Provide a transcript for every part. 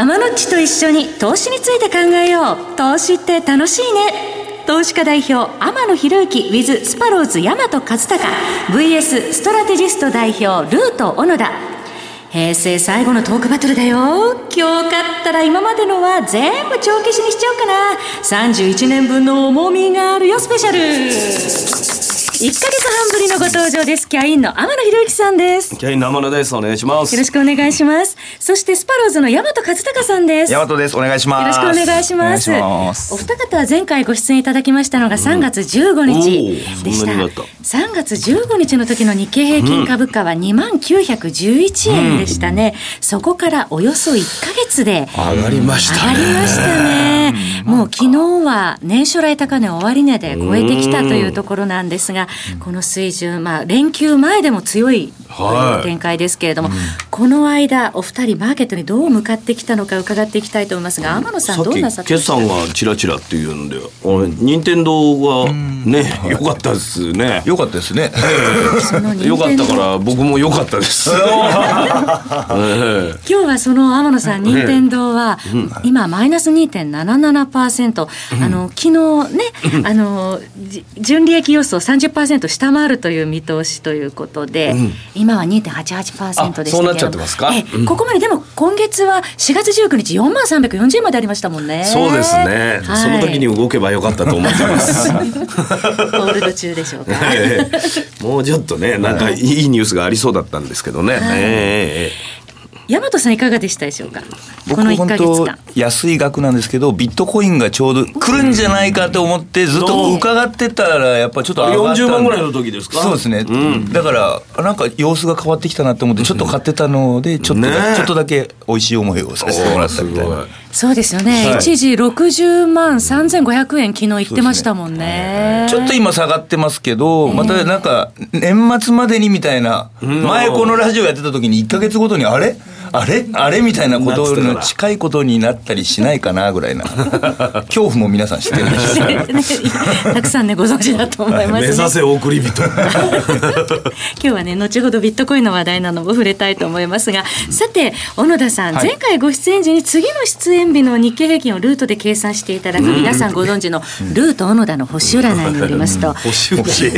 天野っちと一緒に投資について考えよう。投資って楽しいね。投資家代表天野博之 with スパローズ大和和孝 vs ストラテジスト代表ルート小野田。平成最後のトークバトルだよ。今日勝ったら今までのは全部帳消しにしちゃおうかな。31年分の重みがあるよスペシャル。1ヶ月半ぶりのご登場です。キャインの天野博之さんです。 キャインの天野です。お願いします。 よろしくお願いします。そしてスパローズの大和和孝さんです。 大和です。お願いします。 よろしくお願いします。お二方は前回ご出演いただきましたのが3月15日でした。3月15日の時の日経平均株価は2911円でしたね。そこからおよそ1ヶ月で上がりましたね。 上がりましたね。もう昨日は年初来高値終値で超えてきたというところなんですが、この水準、連休前でも強い展開ですけれども、この間お二人マーケットにどう向かってきたのか伺っていきたいと思いますが、天野さんどんなさってました？ 決算がチラチラっていうんで、任天堂がね良かったですね。 良かったですね。 良かったから僕も良かったです。 今日はその天野さん、任天堂は今マイナス 2.77%、昨日ね純利益予想 30% 下回るという見通しということで、今は 2.88% でしたけど、 そうなっちゃってますか。 ここまででも今月は4月19日4340円までありましたもんね。 そうですね、その時に動けばよかったと思ってますホールド中でしょうかもうちょっとね、なんかいいニュースがありそうだったんですけどね。 大和さんいかがでしたでしょうか。 僕本当安い額なんですけど、ビットコインがちょうど来るんじゃないかと思ってずっと伺ってたら、やっぱちょっと上がった。 40万ぐらいの時ですか。そうですね、だからなんか様子が変わってきたなと思ってちょっと買ってたので、ちょっとだけ美味しい思いをさせてもらったみたいな。 そうですよね、一時60万3500円昨日言ってましたもんね。 ちょっと今下がってますけど、またなんか年末までにみたいな、前このラジオやってた時に1ヶ月ごとにあれみたいなことの近いことになったりしないかなぐらいな恐怖も皆さん知ってるでしょうたくさんねご存知だと思いますね。 目指せ送り人今日はね後ほどビットコインの話題なども触れたいと思いますが、さて小野田さん、前回ご出演時に次の出演日の日経平均をルートで計算していただく、皆さんご存知のルート小野田の星占いによりますと、 星占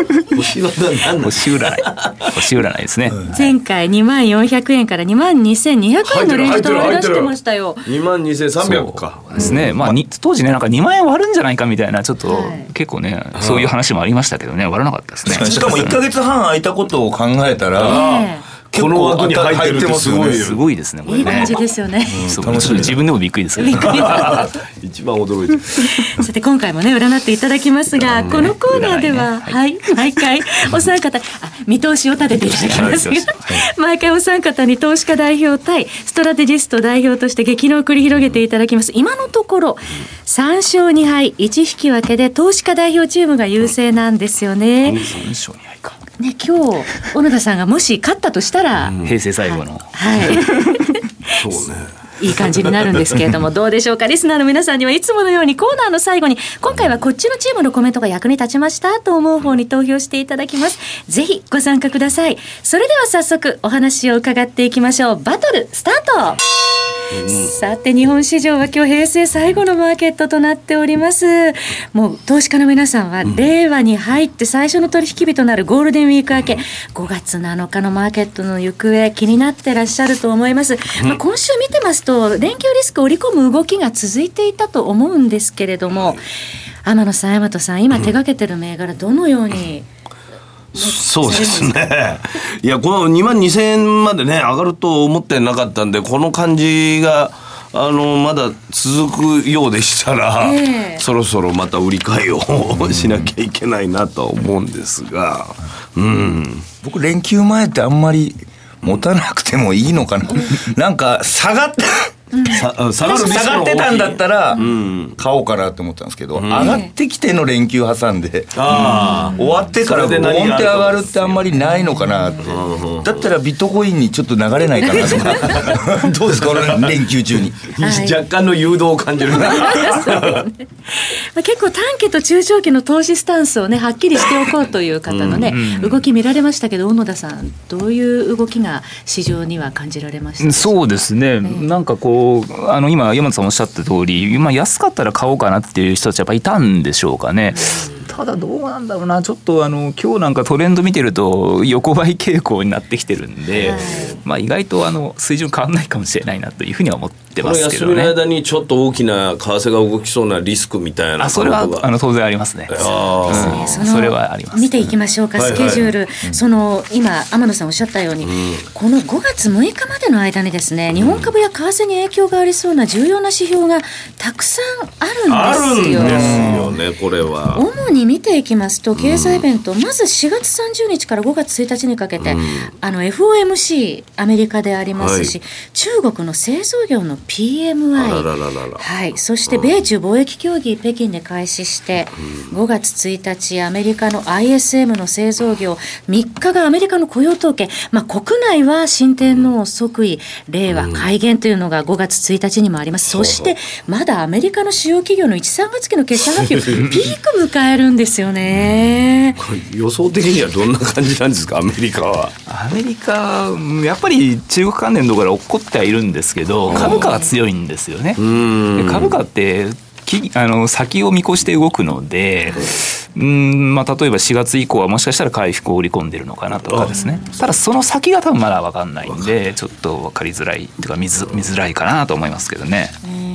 いですね。 前回2400円から22,200円のレンジと割り出してましたよ。 22,300か。 そうですね。当時ね、なんか2万円割るんじゃないかみたいな、ちょっと結構ね、そういう話もありましたけどね、割らなかったですね。 しかも1ヶ月半空いたことを考えたら、 この枠に入ってるってすごいすごいですね。これね、 いい感じですよね。 自分でもびっくりですけど一番驚いてるさて今回もね占っていただきますが、このコーナーでは、毎回お三方見通しを立てていただきますが、毎回お三方に投資家代表対ストラテジスト代表として激論を繰り広げていただきます。今のところ3勝2敗1引き分けで投資家代表チームが優勢なんですよね。 3勝2敗かね、今日小野田さんがもし勝ったとしたら、 平成最後の、 そうね、 いい感じになるんですけれどもどうでしょうか。リスナーの皆さんにはいつものようにコーナーの最後に今回はこっちのチームのコメントが役に立ちましたと思う方に投票していただきます。ぜひご参加ください。それでは早速お話を伺っていきましょう。バトルスタート。さて日本市場は今日平成最後のマーケットとなっております。もう投資家の皆さんは令和に入って最初の取引日となるゴールデンウィーク明け5月7日のマーケットの行方気になってらっしゃると思います。今週見てますと連休リスクを織り込む動きが続いていたと思うんですけれども、天野さん大和さん今手掛けてる銘柄どのように、 そうですね。いやこの22,000円までね上がると思ってなかったんで、この感じがまだ続くようでしたら、そろそろまた売り買いをしなきゃいけないなとは思うんですが、 僕連休前ってあんまり持たなくてもいいのかななんか下がって下がってたんだったら買おうかなって思ったんですけど、上がってきての連休挟んで終わってからボーンって上がるってあんまりないのかなって。だったらビットコインにちょっと流れないかなとかどうですか連休中に若干の誘導を感じる結構短期と中長期の投資スタンスをねはっきりしておこうという方のね動き見られましたけど、小野田さんどういう動きが市場には感じられましたか。 そうですね、なんかこ今山本さんおっしゃった通り、安かったら買おうかなっていう人たちやっぱいたんでしょうかね。ただどうなんだろうな、ちょっと今日なんかトレンド見てると横ばい傾向になってきてるんで、意外と水準変わらないかもしれないなというふうには思ってますけどね。 この休みの間にちょっと大きな為替が動きそうなリスクみたいな、 それは当然ありますね。それはあります。 見ていきましょうか、スケジュール。今天野さんおっしゃったように、この5月6日までの間にですね、日本株や為替に影響がありそうな重要な指標がたくさんあるんですよ。 あるんですよね、これは。 主に見ていきますと、経済イベント、まず4月30日から5月1日にかけて、FOMC アメリカでありますし、中国の製造業の PMI、そして米中貿易協議北京で開始して、5月1日アメリカの ISM の製造業、3日がアメリカの雇用統計、国内は新天皇即位令和改元というのが5月1日にもあります。そしてまだアメリカの主要企業の1、3月期の決算発表ピーク迎えるんですよね。 これ予想的にはどんな感じなんですか、アメリカは。 アメリカやっぱり中国関連のところから起こってはいるんですけど、株価が強いんですよね。株価って先を見越して動くので、例えば4月以降はもしかしたら回復を織り込んでるのかなとかですね。ただその先が多分まだ分かんないんで、ちょっと分かりづらいというか見づらいかなと思いますけどね。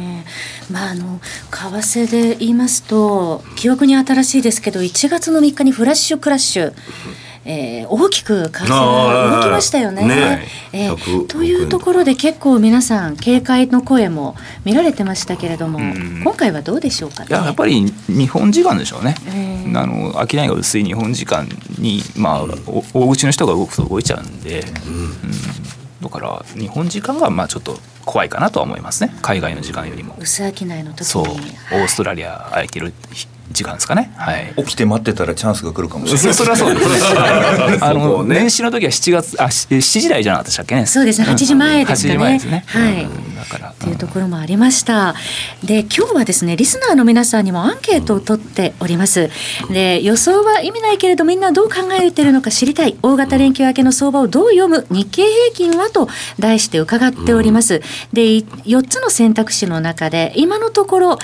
為替で言いますと、記憶に新しいですけど、1月の3日にフラッシュクラッシュ、大きく為替が動きましたよね。というところで結構皆さん警戒の声も見られてましたけれども、今回はどうでしょうかね。 やっぱり日本時間でしょうね。商いが薄い日本時間に、大口の人が動くと動いちゃうんで、だから日本時間がちょっと怖いかなとは思いますね、海外の時間よりも。 薄商いの時に、 そう、オーストラリア空いてる時間ですかね。 起きて待ってたらチャンスが来るかもしれない。 それはそうです年始の時は7時台じゃなかったでしたっけね。 そうですね、8時前ですかね。 8時前ですね。 だからというところもありました。で、今日はですね、リスナーの皆さんにもアンケートを取っております。で、予想は意味ないけれどみんなどう考えているのか知りたい、大型連休明けの相場をどう読む、日経平均はと題して伺っております。で、4つの選択肢の中で今のところ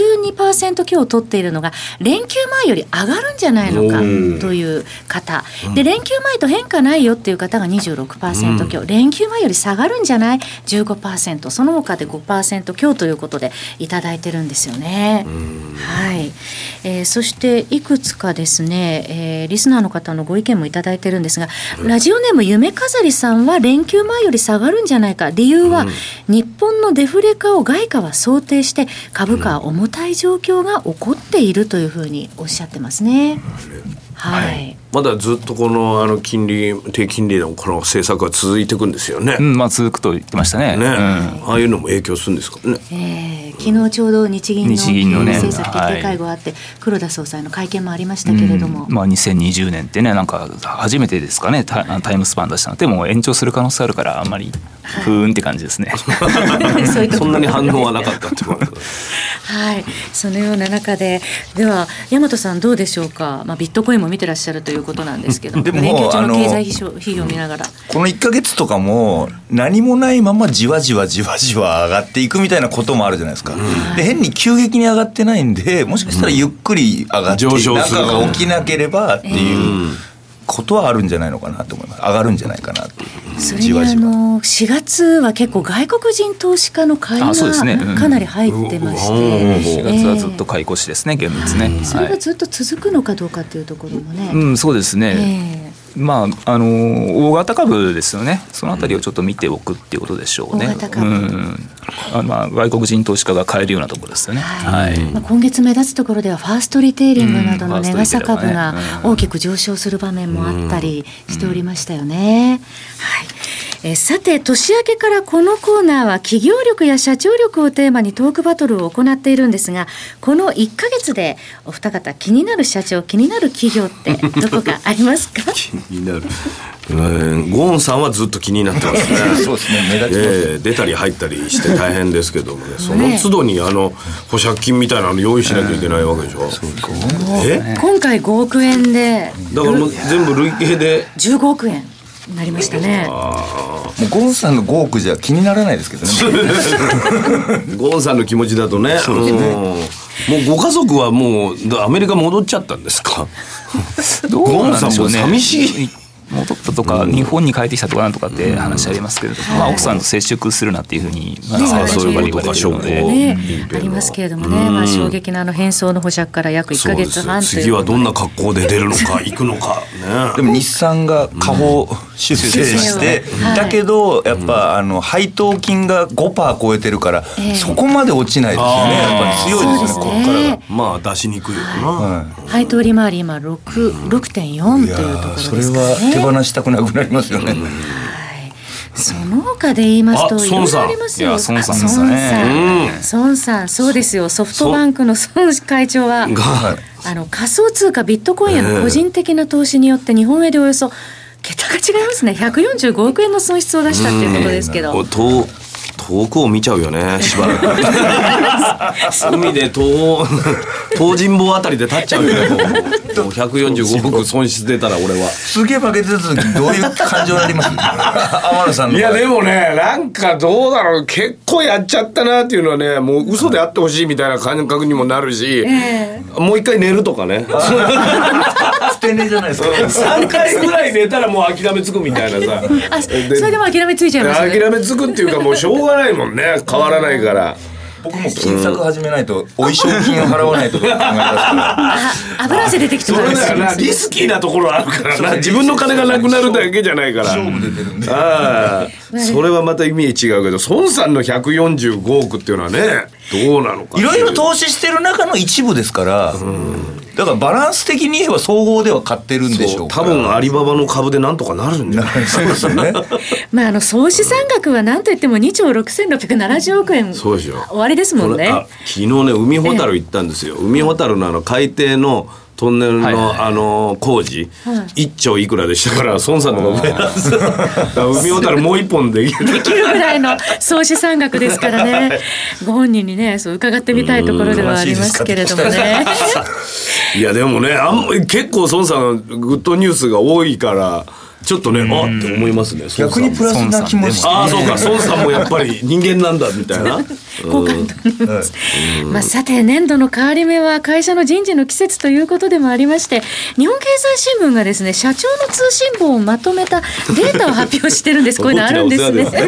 52% 強を取っているのが連休前より上がるんじゃないのかという方で、連休前と変化ないよっていう方が 26% 強、連休前より下がるんじゃない 15%、 その他で 5% 強ということでいただいてるんですよね。そしていくつかですね、リスナーの方のご意見もいただいてるんですが、ラジオネーム夢飾りさんは連休前より下がるんじゃないか、理由は日本のデフレ化を外貨は想定して株価は重たい状況が起こっているというふうにおっしゃってますね。 まだずっとこの低金利のこの政策は続いていくんですよね。 続くと言ってましたね。 ああいうのも影響するんですかね。 昨日ちょうど日銀の金融政策決定会合あって、黒田総裁の会見もありましたけれども、 2020年ってね、なんか初めてですかね、タイムスパン出したので、もう延長する可能性あるからあんまりふーんって感じですね。 そんなに反応はなかったってことそのような中で、では大和さんどうでしょうか。ビットコインも見てらっしゃるということなんですけども、 でも連休中の経済指標を見ながらこの1ヶ月とかも何もないままじわじわ上がっていくみたいなこともあるじゃないですか。で、変に急激に上がってないんで、もしかしたらゆっくり上がって上昇するなんかが起きなければっていうことはあるんじゃないのかなと思います。上がるんじゃないかなっていう。 それに4月は結構外国人投資家の買いがかなり入ってまして、 4月はずっと買い越しですね、現物ね。 それがずっと続くのかどうかっていうところもね。 そうですね。大型株ですよね。そのあたりをちょっと見ておくっていうことでしょうね。 大型株、 外国人投資家が買えるようなところですよね。 今月目立つところではファーストリテイリングなどの値傘株が大きく上昇する場面もあったりしておりましたよね。さて、年明けからこのコーナーは企業力や社長力をテーマにトークバトルを行っているんですが、この1ヶ月でお二方気になる社長、気になる企業ってどこかありますか？ 気になるゴーンさんはずっと気になってますね。 そうですね、目立ちます。 出たり入ったりして大変ですけどもね、その都度に保釈金みたいなの用意しなきゃいけないわけでしょ。 今回5億円で、 だからもう全部累計で 15億円なりましたね。 もうゴンさんの5億じゃ気にならないですけどね。 ゴンさんの気持ちだとね。もうご家族はもうアメリカ戻っちゃったんですか。 どうなんでしょうね。 ゴンさんも寂しい。 戻ったとか、日本に帰ってきたとかなんとかって話ありますけれど、奥さんと接触するなっていうふうにそういうことか、ショックありますけれどもね、衝撃の変装の保釈から約1ヶ月半という。 次はどんな格好で出るのか行くのかね。 でも日産が下方出世して、だけどやっぱ配当金が 5% 超えてるから、そこまで落ちないですよね。やっぱり強いですね、ここからが。 まあ出しにくいよな。 配当利回り今 6.4 というところですかね。 それは手放したくなくなりますよね。 その他で言いますといろいろありますよ。 孫さんですね。 孫さん、そうですよ。ソフトバンクの孫会長は仮想通貨ビットコインへの個人的な投資によって日本円でおよそ桁が違いますね。145億円の損失を出したっていうことですけど。 遠くを見ちゃうよね、しばらく。海で東尋坊あたりで立っちゃうよね。もう145億損失出たら俺は。 すげえ負けてた時どういう感情になります？天野さんの。 いやでもね、なんかどうだろう、結構やっちゃったなっていうのはね、もう嘘であってほしいみたいな感覚にもなるし、もう一回寝るとかね。 不定寝じゃないですか。 3回ぐらい寝たらもう諦めつくみたいなさ。 それでも諦めついちゃいますね。 諦めつくっていうかもうしょうがないもんね、変わらないから。 僕も金策始めないと、お衣装金を払わないと考えますから。 油汗出てきてます。 それだよな、リスキーなところあるからな。自分の金がなくなるだけじゃないから。 勝負出てるんで。 それはまた意味違うけど、孫さんの145億っていうのはね、どうなのか。 いろいろ投資してる中の一部ですから。だからバランス的に言えば総合では買ってるんでしょうから。 多分アリババの株でなんとかなるんじゃないそうですね。 まあ総資産額は何といっても2兆6670億円。 そうですよ。 終わりですもんね。 昨日ね、海ほたる行ったんですよ。海ほたるの海底のトンネルの工事、1兆いくらでしたから、孫さんの方が上なんですよ。海ほたるもう一本できるぐらいの総資産額ですからね。ご本人にね、そう伺ってみたいところではありますけれどもね。 いやでもね、結構孫さんグッドニュースが多いからちょっとね、あって思いますね。 逆にプラスな気もして、 そうか、孫さんもやっぱり人間なんだみたいな。 好感度にます。さて、年度の変わり目は会社の人事の季節ということでもありまして、日本経済新聞がですね、社長の通信簿をまとめたデータを発表してるんです。こういうのあるんですね。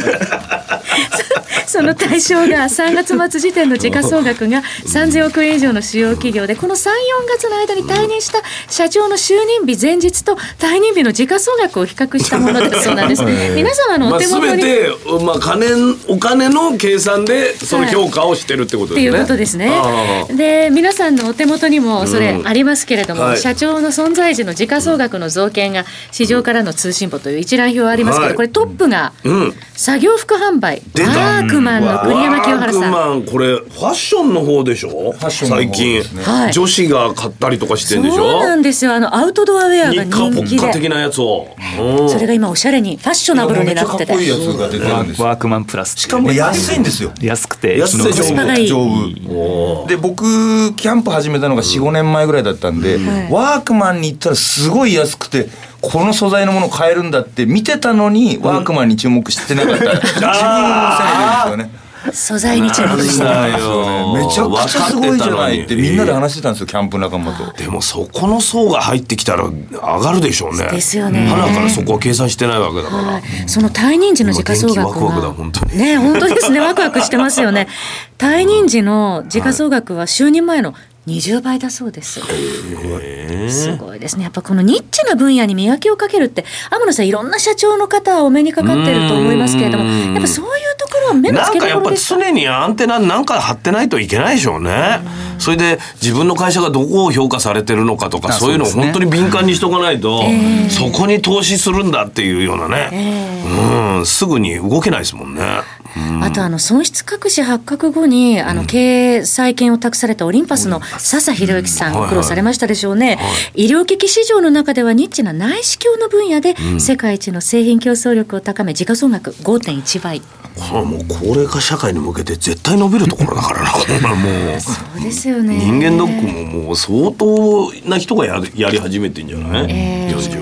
その対象が3月末時点の時価総額が3000億円以上の主要企業で、この 3,4 月の間に退任した社長の就任日前日と退任日の時価総額を比較したものだそうなんです。皆様のお手元に、 全て、お金の計算でその評価をしてるってことですね。 っていうことですね。で、皆さんのお手元にもそれありますけれども、社長の存在時の時価総額の増減が市場からの通信簿という一覧表ありますけど、これトップが作業服販売、ワークマンの栗山清原さん。 ワークマン、これファッションの方でしょ。最近、女子が買ったりとかしてんでしょ。 そうなんですよ。アウトドアウェアが人気で、 日課ポッカ的なやつを、 それが今おしゃれにファッショナブルになってて、 かっこいいやつが出てるんですよ。 ワークマンプラス、 しかも安いんですよ。 安くてコスパがいい。 丈夫で、僕キャンプ始めたのが 4,5 年前ぐらいだったんで、ワークマンに行ったらすごい安くて、この素材のもの買えるんだって見てたのに、ワークマンに注目してなかった、自分のせいですよね。 素材に注目してたよ。めちゃくちゃすごいじゃないってみんなで話してたんですよ、キャンプ仲間と。 でもそこの層が入ってきたら上がるでしょうね。 ですよね。 花からそこは計算してないわけだから、 その退任時の時価総額がワクワクだ本当にね、本当ですね。ワクワクしてますよね。退任時の時価総額は就任前の20倍だそうです。すごいですね。やっぱこのニッチな分野に磨きをかけるって、天野さん、いろんな社長の方はお目にかかってると思いますけれども、やっぱそういうところは目の付けどころですか。 なんかやっぱ常にアンテナなんか張ってないといけないでしょうね。それで自分の会社がどこを評価されてるのかとか、そういうのを本当に敏感にしとかないと、そこに投資するんだっていうようなね、すぐに動けないですもんね。 あと損失隠し発覚後に経営再建を託されたオリンパスの笹弘之さん、苦労されましたでしょうね。医療機器市場の中ではニッチな内視鏡の分野で世界一の製品競争力を高め、時価総額 5.1 倍。 これはもう高齢化社会に向けて絶対伸びるところだからな。もうそうですよね。 人間ドックももう相当な人がやり始めてんじゃない、40、50。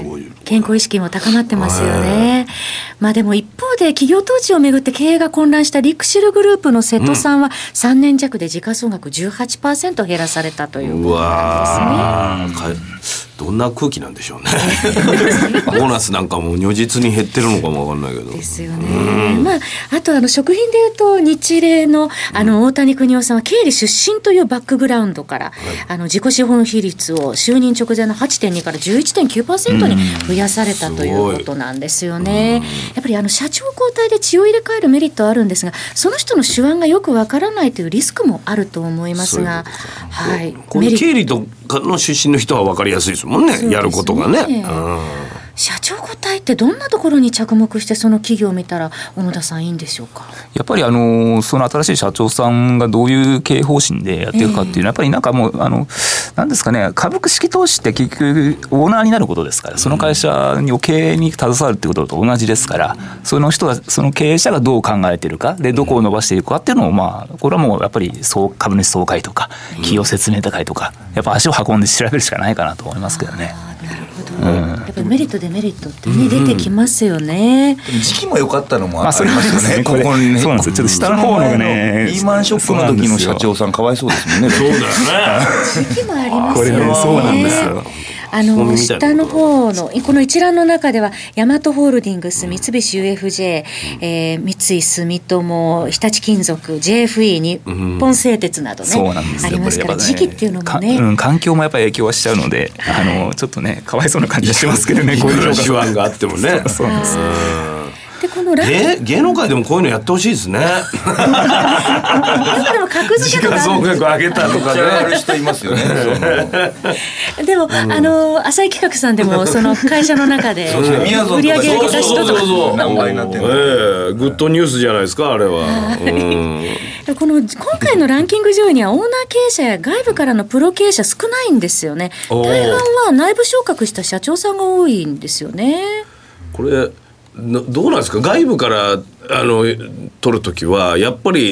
健康意識も高まってますよね。まあでも一方で企業統治をめぐって経営が混乱したリクシルグループの瀬戸さんは3年弱で時価総額 18% 減らされたということなんですね。 どんな空気なんでしょうねボーナスなんかも如実に減ってるのかもわかんないけどですよね。まあ、あと食品でいうと日例の大谷邦夫さんは経理出身というバックグラウンドから、自己資本比率を就任直前の 8.2 から 11.9% に増やされたということなんですよね。やっぱり社長交代で血を入れ替えるメリットはあるんですが、その人の手腕がよくわからないというリスクもあると思いますが、はい、 これ経理とかの出身の人は分かりやすいですもんね、やることがね。 社長交代ってどんなところに着目してその企業を見たら小野田さんいいんでしょうか。 やっぱりその新しい社長さんがどういう経営方針でやっていくかっていうのは、やっぱりなんかもうなんですかね、株式投資って結局オーナーになることですから、その会社に経営に携わるってことと同じですから、その人がその経営者がどう考えているかでどこを伸ばしていくかっていうのを、まあこれはもうやっぱり株主総会とか企業説明会とかやっぱ足を運んで調べるしかないかなと思いますけどね。 なるほど、やっぱりメリットデメリットってね、出てきますよね。 時期も良かったのもありますよね。ここにね、 そうなんですよ。ちょっと下の方のね、 リーマンショックの時の社長さんかわいそうですもんね。 そうだよね。 時期もありますよね。 これね、そうなんですよ。 下の方のこの一覧の中ではヤマトホールディングス、三菱 UFJ、三井住友、日立金属、 JFE、 日本製鉄などね、ありますから、時期っていうのもね、 環境もやっぱり影響はしちゃうので、ちょっとねかわいそうな感じがしますけどね、こういう手腕があってもね。 そうなんです。 でこの芸能界でもこういうのやってほしいですね。 でも格付けとか時価総額上げたとかね、 ある人いますよね。 でも浅井企画さんでもその会社の中で売り上げ上げた人とか何倍になってるの。 グッドニュースじゃないですかあれは。 この今回のランキング上位にはオーナー経営者や外部からのプロ経営者少ないんですよね。大半は内部昇格した社長さんが多いんですよね。 これどうなんですか、外部から取るときはやっぱり、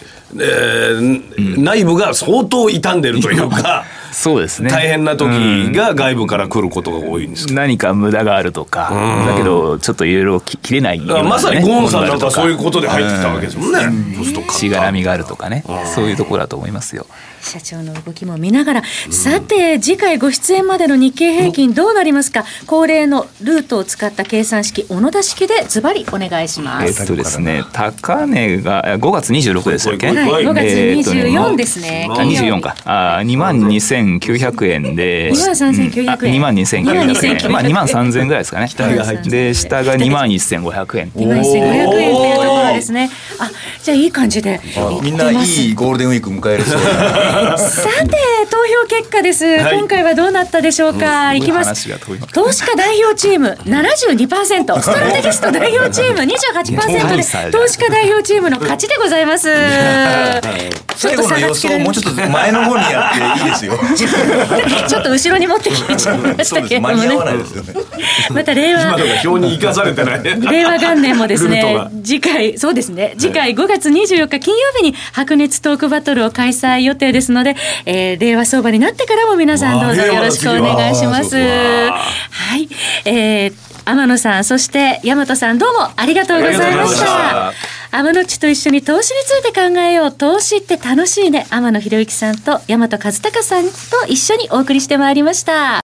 内部が相当傷んでるというかそうですね、 大変な時が外部から来ることが多いんですか。 何か無駄があるとか、だけどちょっといろいろ切れないような、ね、 まさにゴーンさんなんかそういうことで入ってきたわけですもんね。 しがらみがあるとかね、そういうところだと思いますよ。 社長の動きも見ながら、さて次回ご出演までの日経平均どうなりますか。恒例のルートを使った計算式、小野田式でズバリお願いします。 ですね、高値が5月26ですよね、 5月24ですね、 24か、22,900円で 23,900円、 22,900円、まあ2万3,000円ぐらいですかね。で下が21,500円、 21,500円というところですね。じゃあいい感じでみんないいゴールデンウィーク迎えるそうださて投票結果です、今回はどうなったでしょうか。いきます。投資家代表チーム 72%、 ストラテジスト代表チーム 28% で投資家代表チームの勝ちでございます。 最後の予想もうちょっと前の方にやっていいですよ。 ちょっと後ろに持ってきちゃいましたけれどもね。 間に合わないですよね。 また令和表に生かされてない令和元年もですね、次回そうですね、次回5月24日金曜日に白熱トークバトルを開催予定ですので、令和相場になってからも皆さんどうぞよろしくお願いします。はい、天野さん、そして大和さん、どうもありがとうございました。天野っちと一緒に投資について考えよう、投資って楽しいね、天野博之さんと大和和孝さんと一緒にお送りしてまいりました。